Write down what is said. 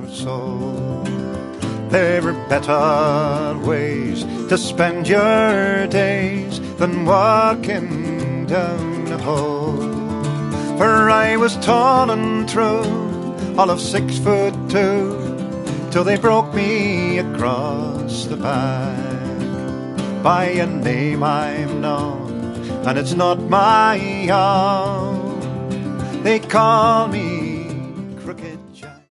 so. There are better ways to spend your days than walking down a hole. For I was tall and true, all of 6'2", till they broke me across the back. By a name I'm known, and it's not my own. They call me